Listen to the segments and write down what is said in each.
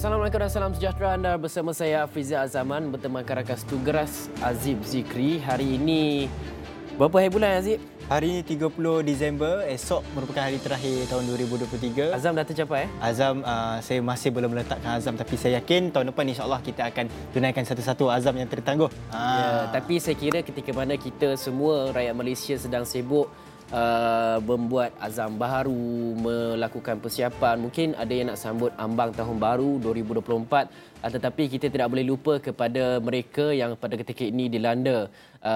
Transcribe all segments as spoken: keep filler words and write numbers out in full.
Assalamualaikum dan salam sejahtera. Anda bersama saya Afrizal Azaman bertemankan rakan Tugeras Azib Zikri. Hari ini berapa hari bulan Azib? Hari ini tiga puluh Disember, esok merupakan hari terakhir tahun dua ribu dua puluh tiga. Azam dah tercapai? Eh? Azam, uh, saya masih belum meletakkan azam, tapi saya yakin tahun depan insya-Allah kita akan tunaikan satu-satu azam yang tertangguh. Ya, tapi saya kira ketika mana kita semua rakyat Malaysia sedang sibuk Uh, membuat azam baru, melakukan persiapan. Mungkin ada yang nak sambut ambang tahun baru dua ribu dua puluh empat, uh, tetapi kita tidak boleh lupa kepada mereka yang pada ketika ini dilanda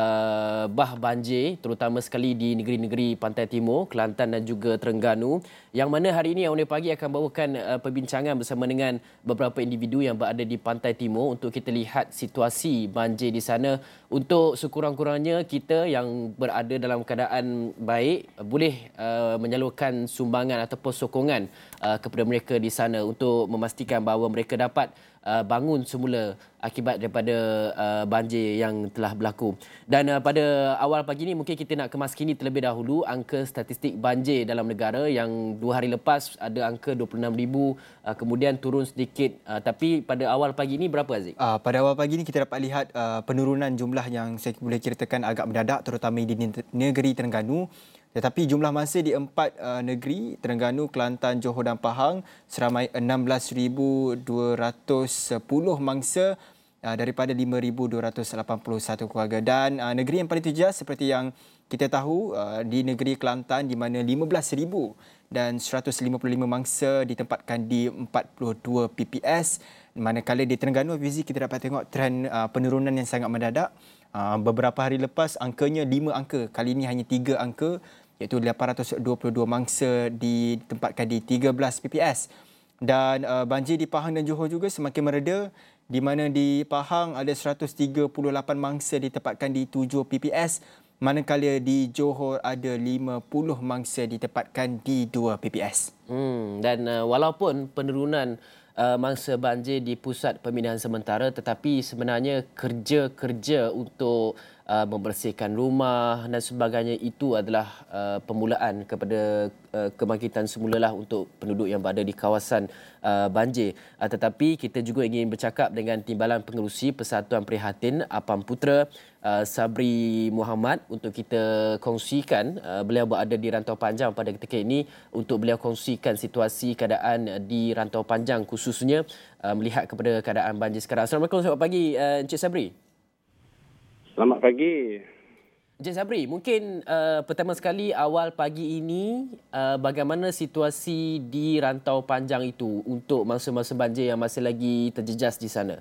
uh, bah banjir, terutama sekali di negeri-negeri Pantai Timur, Kelantan dan juga Terengganu, yang mana hari ini Awani Pagi akan bawakan uh, perbincangan bersama dengan beberapa individu yang berada di Pantai Timur untuk kita lihat situasi banjir di sana, untuk sekurang-kurangnya kita yang berada dalam keadaan baik boleh uh, menyalurkan sumbangan ataupun sokongan uh, kepada mereka di sana untuk memastikan bahawa mereka dapat uh, bangun semula akibat daripada uh, banjir yang telah berlaku. Dan uh, pada awal pagi ini mungkin kita nak kemaskini terlebih dahulu angka statistik banjir dalam negara yang dua hari lepas ada angka dua puluh enam ribu, uh, kemudian turun sedikit, uh, tapi pada awal pagi ini berapa Aziz? Uh, pada awal pagi ini kita dapat lihat uh, penurunan jumlah yang saya boleh ceritakan agak mendadak, terutama di negeri Terengganu. Tetapi jumlah mangsa di empat uh, negeri, Terengganu, Kelantan, Johor dan Pahang, seramai enam belas ribu dua ratus sepuluh mangsa uh, daripada lima ribu dua ratus lapan puluh satu keluarga. Dan uh, negeri yang paling terjejas seperti yang kita tahu uh, di negeri Kelantan, di mana lima belas ribu dan seratus lima puluh lima mangsa ditempatkan di empat puluh dua P P S. Manakala di Terengganu, Fizi, kita dapat tengok trend uh, penurunan yang sangat mendadak. Uh, beberapa hari lepas angkanya lima angka, kali ini hanya tiga angka, iaitu lapan ratus dua puluh dua mangsa ditempatkan di tiga belas P P S. Dan uh, banjir di Pahang dan Johor juga semakin mereda, di mana di Pahang ada seratus tiga puluh lapan mangsa ditempatkan di tujuh P P S, manakala di Johor ada lima puluh mangsa ditempatkan di dua P P S. Hmm, dan uh, walaupun penurunan Uh, mangsa banjir di pusat pemindahan sementara, tetapi sebenarnya kerja-kerja untuk uh, membersihkan rumah dan sebagainya itu adalah uh, permulaan kepada uh, kebangkitan semulalah untuk penduduk yang berada di kawasan uh, banjir. Uh, tetapi kita juga ingin bercakap dengan Timbalan Pengerusi Persatuan Prihatin Apam Putra, uh, Sabri Muhammad, untuk kita kongsikan. Uh, beliau berada di Rantau Panjang pada ketika ini untuk beliau kongsikan situasi keadaan di Rantau Panjang, khususnya uh, melihat kepada keadaan banjir sekarang. Assalamualaikum, selamat pagi uh, Encik Sabri. Selamat pagi. Encik Sabri, mungkin uh, pertama sekali awal pagi ini uh, bagaimana situasi di Rantau Panjang itu untuk mangsa-mangsa banjir yang masih lagi terjejas di sana?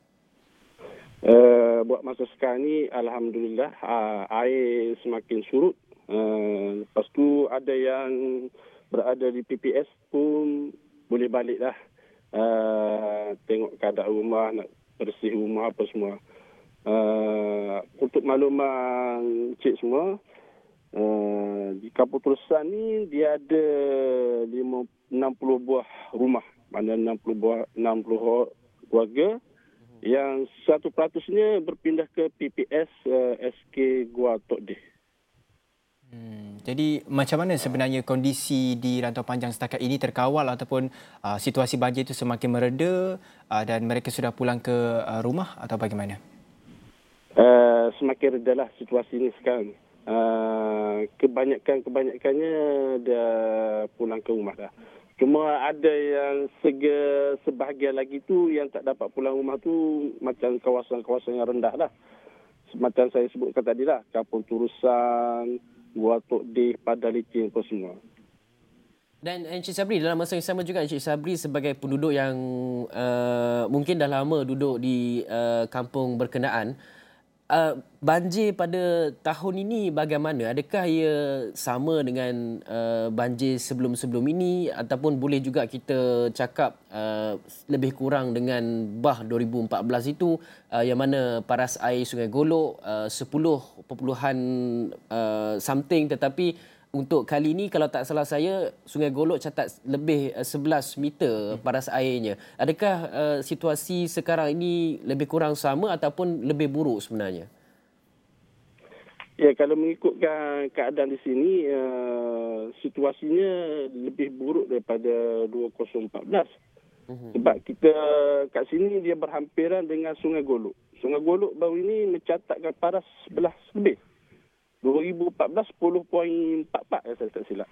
Uh, buat masa sekarang ni, Alhamdulillah, uh, air semakin surut. Uh, lepas tu ada yang berada di P P S pun boleh balik dah. Uh, tengok keadaan rumah, nak bersih rumah apa semua. Uh, untuk makluman cik semua, uh, di Kampung Terusan ni dia ada lima, enam puluh buah rumah, mana enam puluh buah, enam puluh keluarga yang satu peratusnya berpindah ke P P S uh, S K Gua Tok Deh. Hmm, jadi macam mana sebenarnya kondisi di Rantau Panjang setakat ini, terkawal ataupun uh, situasi banjir itu semakin mereda uh, dan mereka sudah pulang ke uh, rumah atau bagaimana? Uh, semakin redalah situasi ini sekarang. Uh, kebanyakan-kebanyakannya dah pulang ke rumah dah. Cuma ada yang sega, sebahagian lagi tu yang tak dapat pulang rumah tu macam kawasan-kawasan yang rendah lah. Macam saya sebutkan tadi lah, Kampung Turusan, Gua Tok Deh, Padang Licin apa semua. Dan Encik Sabri, dalam masa yang sama juga Encik Sabri sebagai penduduk yang uh, mungkin dah lama duduk di uh, kampung berkenaan, uh, banjir pada tahun ini bagaimana? Adakah ia sama dengan uh, banjir sebelum-sebelum ini, ataupun boleh juga kita cakap uh, lebih kurang dengan bah dua ribu empat belas itu, uh, yang mana paras air Sungai Golok uh, sepuluh perpuluhan something, tetapi untuk kali ini kalau tak salah saya, Sungai Golok catat lebih uh, sebelas meter paras airnya. Adakah uh, situasi sekarang ini lebih kurang sama ataupun lebih buruk sebenarnya? Ya, kalau mengikutkan keadaan di sini, uh, situasinya lebih buruk daripada dua ribu empat belas. Sebab kita kat sini dia berhampiran dengan Sungai Golok. Sungai Golok baru ini mencatatkan paras sebelas lebih. dua ribu empat belas sepuluh perpuluhan empat empat kalau saya tak silap.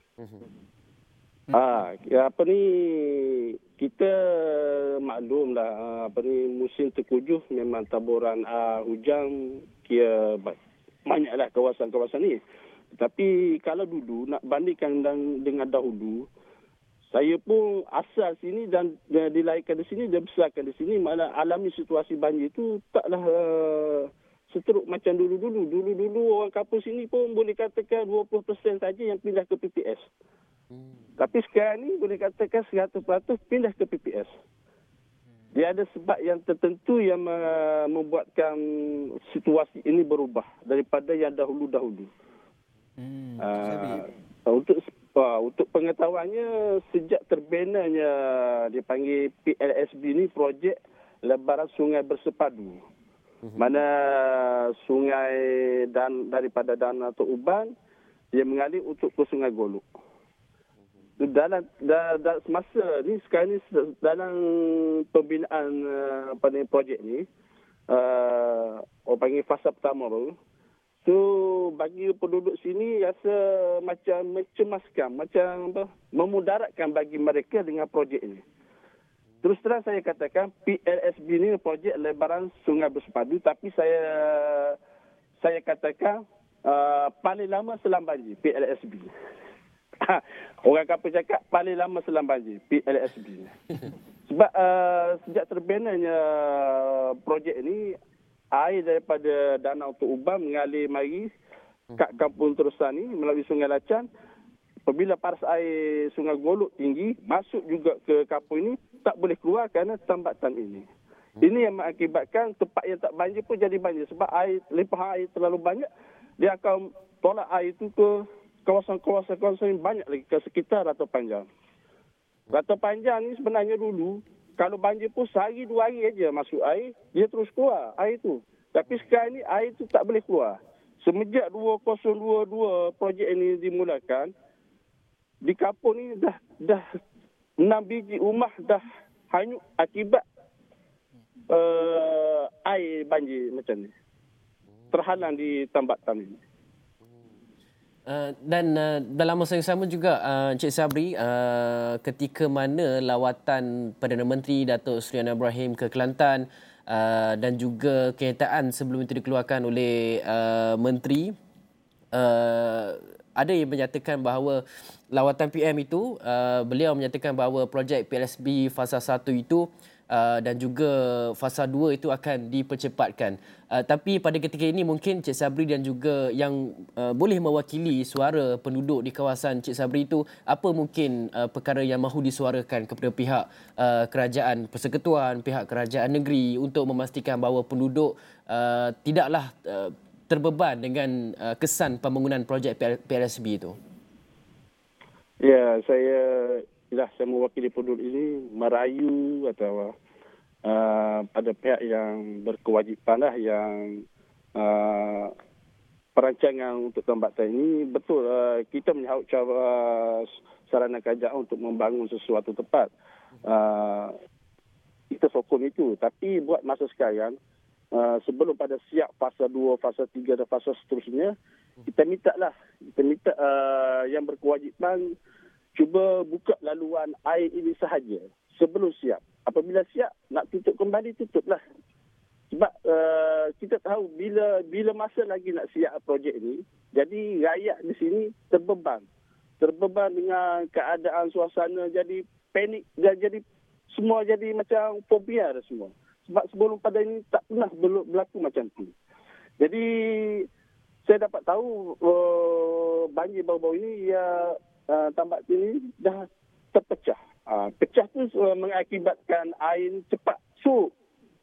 Ah, ya, apa ni kita maklum lah apa ni musim tengkujuh memang taburan uh, hujan kira banyaklah kawasan-kawasan ni. Tapi kalau dulu nak bandingkan dengan, dengan dahulu, saya pun asal sini dan, dan dilahirkan di sini dan besarkan di sini, malah alami situasi banjir itu taklah uh, seteruk macam dulu-dulu. Dulu-dulu orang kampung sini pun boleh katakan dua puluh peratus saja yang pindah ke P P S. Hmm. Tapi sekarang ni boleh katakan seratus peratus pindah ke P P S. Dia ada sebab yang tertentu yang uh, membuatkan situasi ini berubah daripada yang dahulu-dahulu. Hmm, uh, untuk uh, untuk pengetahuannya, sejak terbinanya dipanggil P L S B ni, projek lebaran sungai bersepadu. Uh-huh. Mana sungai dan daripada Danau Tok Uban dia mengalir untuk ke Sungai Golok. Dalam, dalam semasa ni sekarang ni dalam pembinaan uh, apa ni projek ni, uh, orang panggil fasa pertama baru. So bagi penduduk sini rasa macam mencemaskan, macam apa, memudaratkan bagi mereka dengan projek ini. Terus terang saya katakan P L S B ni projek lebaran sungai bersepadu, tapi saya saya katakan uh, paling lama selam banjir P L S B. Orang kampung cakap paling lama selam banjir P L S B. Sebab uh, sejak terbinanya projek ini, air daripada Danau Tok Uban mengalir mari kat kampung Terusan ni melalui Sungai Lacan. Apabila paras air Sungai Golok tinggi, masuk juga ke kampung ini, tak boleh keluar kerana tambatan ini. Ini yang mengakibatkan tempat yang tak banjir pun jadi banjir. Sebab air, limpahan air terlalu banyak, dia akan tolak air itu ke kawasan-kawasan yang banyak lagi, ke sekitar Rata Panjang. Rata Panjang ni sebenarnya dulu, kalau banjir pun sehari dua hari aja masuk air, dia terus keluar air tu. Tapi sekarang ni air tu tak boleh keluar. Semenjak dua ribu dua puluh dua projek ini dimulakan, di kampung ni dah dah enam biji rumah dah hanyut akibat uh, air banjir macam ni. Terhalang di tambatan ini. Uh, dan uh, dalam masa yang sama juga uh, Encik Sabri, uh, ketika mana lawatan Perdana Menteri Datuk Seri Anwar Ibrahim ke Kelantan uh, dan juga kenyataan sebelum itu dikeluarkan oleh uh, Menteri, uh, ada yang menyatakan bahawa lawatan P M itu, uh, beliau menyatakan bahawa projek P L S B fasa satu itu Uh, dan juga fasa dua itu akan dipercepatkan. Uh, tapi pada ketika ini mungkin Cik Sabri dan juga yang uh, boleh mewakili suara penduduk di kawasan Cik Sabri itu, apa mungkin uh, perkara yang mahu disuarakan kepada pihak uh, kerajaan persekutuan, pihak kerajaan negeri untuk memastikan bahawa penduduk uh, tidaklah uh, terbeban dengan uh, kesan pembangunan projek P L S B itu? Ya, saya Yalah, saya mewakili penduduk ini merayu atau uh, pada pihak yang berkewajipan lah, yang uh, perancangan untuk tambatan ini. Betul, uh, kita menyahut cara uh, sarana kerajaan untuk membangun sesuatu tempat. Uh, kita sokong itu. Tapi buat masa sekarang, uh, sebelum pada siap fasa dua, fasa tiga dan fasa seterusnya, kita minta lah, kita minta uh, yang berkewajipan cuba buka laluan air ini sahaja sebelum siap. Apabila siap, nak tutup kembali, tutuplah. Sebab uh, kita tahu bila bila masa lagi nak siap projek ini, jadi rakyat di sini terbeban. Terbeban dengan keadaan suasana, jadi panik dan jadi semua jadi macam fobia dah semua. Sebab sebelum pada ini tak pernah berlaku macam tu. Jadi saya dapat tahu uh, banjir baru-baru ini ya Uh, tambat ini dah terpecah. Uh, pecah tu uh, mengakibatkan air cepat surut.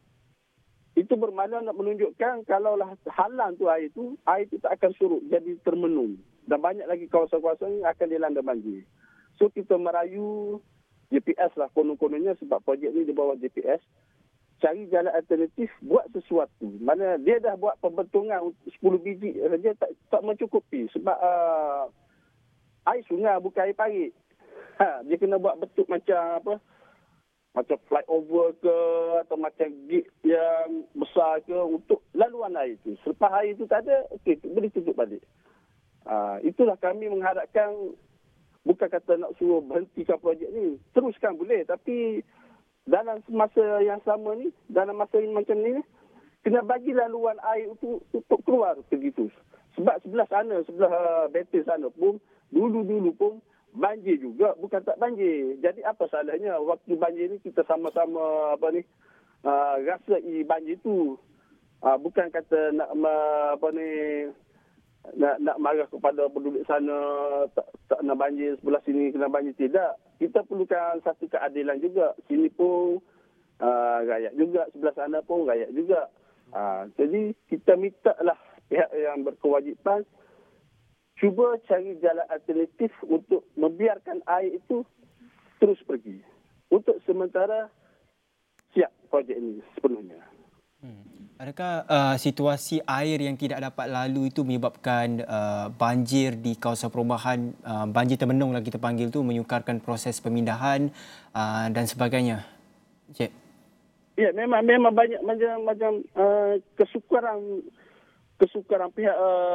Itu bermakna nak menunjukkan kalaulah halang tu air tu, air tu tak akan surut, jadi termenung. Dan banyak lagi kawasan-kawasan yang akan dilanda banjir. So kita merayu J P S lah konon-kononnya, sebab projek ni di bawah J P S. Cari jalan alternatif, buat sesuatu. Mana dia dah buat pembentungan sepuluh biji saja tak, tak mencukupi. Sebab uh, air sungai bukan air parit. Ha, dia kena buat bentuk macam apa? macam flyover ke atau macam gate yang besar ke untuk laluan air itu. Selepas air itu tak ada, okey, boleh tutup balik. Uh, itulah kami mengharapkan, bukan kata nak suruh berhentikan projek ni. Teruskan boleh, tapi dalam masa yang sama ni, dalam masa yang macam ni, kena bagi laluan air untuk, untuk keluar begitu. Sebab sebelah sana, sebelah uh, betul sana pun, dulu-dulu pun banjir juga, bukan tak banjir. Jadi apa salahnya waktu banjir ni kita sama-sama apa ni, uh, rasai banjir tu. Uh, bukan kata nak uh, apa ni, nak nak marah kepada penduduk sana, tak, tak nak banjir, sebelah sini kena banjir. Tidak. Kita perlukan satu keadilan juga. Sini pun uh, rakyat juga, sebelah sana pun rakyat juga. Uh, jadi kita minta lah pihak yang berkewajipan cuba cari jalan alternatif untuk membiarkan air itu terus pergi. Untuk sementara siap projek ini sepenuhnya. Hmm. Adakah uh, situasi air yang tidak dapat lalu itu menyebabkan uh, banjir di kawasan perumahan, uh, banjir termenung lah kita panggil tu, menyukarkan proses pemindahan uh, dan sebagainya? Cik. Ya, memang memang banyak macam macam uh, kesukaran kesukaran pihak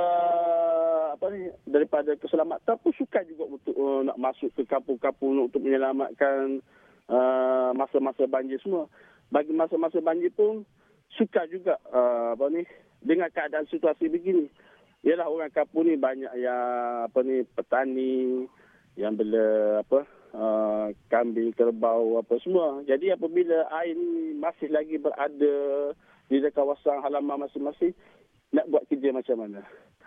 uh, apa ni, daripada keselamatan pun sukar juga untuk uh, nak masuk ke kampung-kampung untuk menyelamatkan uh, masa-masa banjir semua. Bagi masa-masa banjir pun sukar juga uh, apa ni, dengan keadaan situasi begini. Yalah, orang kampung ni banyak yang apa ni, petani yang bela apa uh, kambing, kerbau apa semua. Jadi apabila air ni masih lagi berada di kawasan halaman masing-masing, nak buat kerja macam mana?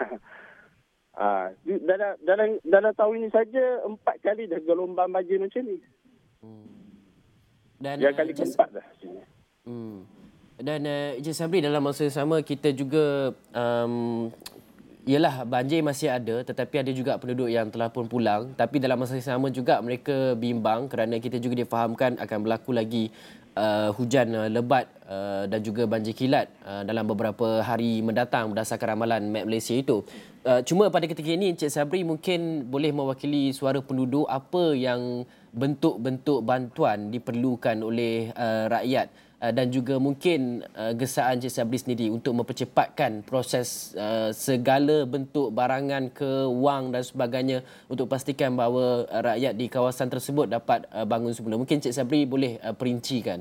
Ah, dalam, dalam, dalam tahun ini saja empat kali dah gelombang banjir macam ni. Hmm. Dan yang kali keempat dah. Hmm. Dan uh, Encik Sabri, dalam masa yang sama kita juga um, ialah banjir masih ada, tetapi ada juga penduduk yang telah pun pulang. Tapi dalam masa yang sama juga mereka bimbang kerana kita juga difahamkan akan berlaku lagi uh, hujan uh, lebat uh, dan juga banjir kilat uh, dalam beberapa hari mendatang berdasarkan ramalan Met Malaysia itu. Uh, cuma pada ketika ini Encik Sabri mungkin boleh mewakili suara penduduk, apa yang bentuk-bentuk bantuan diperlukan oleh uh, rakyat uh, dan juga mungkin uh, gesaan Encik Sabri sendiri untuk mempercepatkan proses uh, segala bentuk barangan ke wang dan sebagainya untuk pastikan bahawa uh, rakyat di kawasan tersebut dapat uh, bangun semula. Mungkin Encik Sabri boleh uh, perincikan.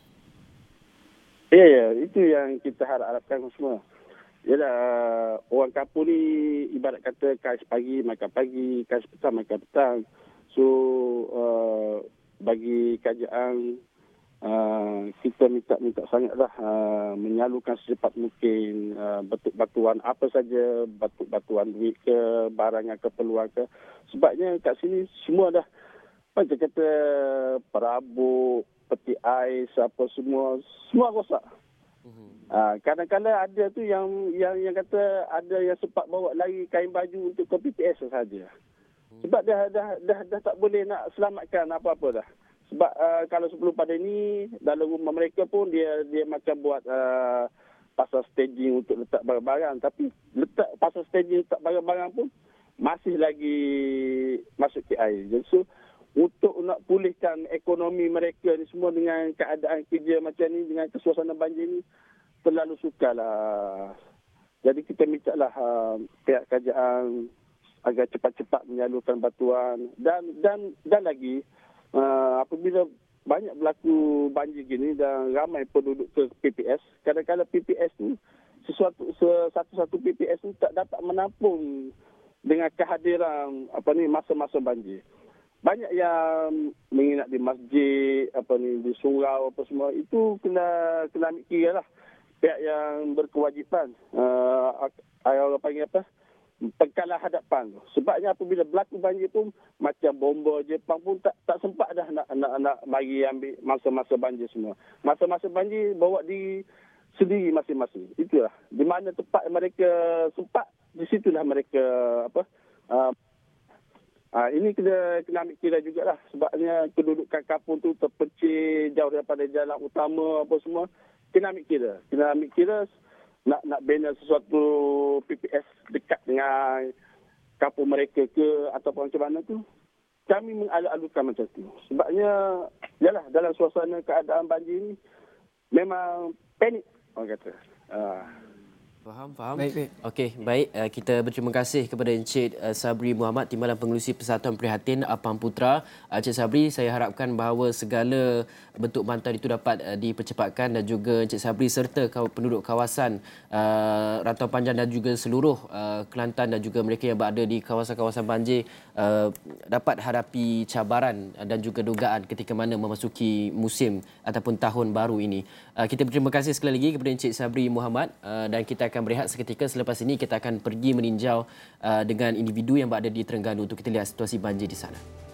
Ya, ya, itu yang kita harapkan semua. Yalah, orang kampung ni ibarat kata kais pagi makan pagi, kais petang makan petang. So uh, bagi kerajaan uh, kita minta-minta sangatlah uh, menyalurkan secepat mungkin uh, batu-batuan apa saja, batu-batuan duit ke, barangan keperluan ke. Sebabnya kat sini semua dah macam kata perabot, peti ais apa semua, semua rosak. Uh, kadang-kadang ada tu yang yang yang kata ada yang sempat bawa lari kain baju untuk ke P P S sahaja. Sebab dah dah dah dah tak boleh nak selamatkan apa-apa dah. Sebab uh, kalau sebelum pada ni dalam rumah mereka pun dia dia macam buat uh, pasal staging untuk letak barang-barang, tapi letak pasal staging letak barang-barang pun masih lagi masuk ke air. Jadi so untuk nak pulihkan ekonomi mereka ni semua dengan keadaan kerja macam ni, dengan kesuasana banjir ni, terlalu sukarlah. Jadi kita minta lah uh, pihak kerajaan agar cepat-cepat menyalurkan bantuan. Dan dan dan lagi, uh, apabila banyak berlaku banjir gini dan ramai penduduk ke P P S, kadang-kadang P P S tu, sesuatu satu-satu P P S tu tak dapat menampung dengan kehadiran apa ni masa-masa banjir. Banyak yang menginap di masjid, apa ni, di surau apa semua, itu kena kena ambil kira lah. Pihak yang berkewajipan, uh, orang panggil apa, pengkalah hadapan. Sebabnya apabila berlaku banjir pun, macam bomba Jepang pun tak tak sempat dah nak nak, nak bagi ambil masa-masa banjir semua. Masa-masa banjir bawa di sendiri masing-masing. Itulah. Di mana tempat mereka sempat, di situlah mereka apa. Uh, uh, ini kena kena ambil kira jugalah. Sebabnya kedudukan kampung tu terpencil jauh daripada jalan utama apa semua. Kena ambil kira. Kena ambil kira nak nak bina sesuatu P P S dekat dengan kampung mereka ke ataupun macam mana tu. Kami mengalu-alukan macam tu. Sebabnya yalah, dalam suasana keadaan banjir ni memang panik orang kata. Uh. Faham, faham. Baik, baik. Okey, baik. Uh, kita berterima kasih kepada Encik uh, Sabri Muhammad, Timbalan Pengerusi Persatuan Prihatin Apang Putra. Uh, Encik Sabri, saya harapkan bahawa segala bentuk bantuan itu dapat uh, dipercepatkan, dan juga Encik Sabri serta penduduk kawasan uh, Rantau Panjang dan juga seluruh uh, Kelantan dan juga mereka yang berada di kawasan-kawasan banjir uh, dapat hadapi cabaran dan juga dugaan ketika mana memasuki musim ataupun tahun baru ini. Uh, kita berterima kasih sekali lagi kepada Encik Sabri Muhammad, uh, dan kita akan berehat seketika. Selepas ini kita akan pergi meninjau uh, dengan individu yang berada di Terengganu untuk kita lihat situasi banjir di sana.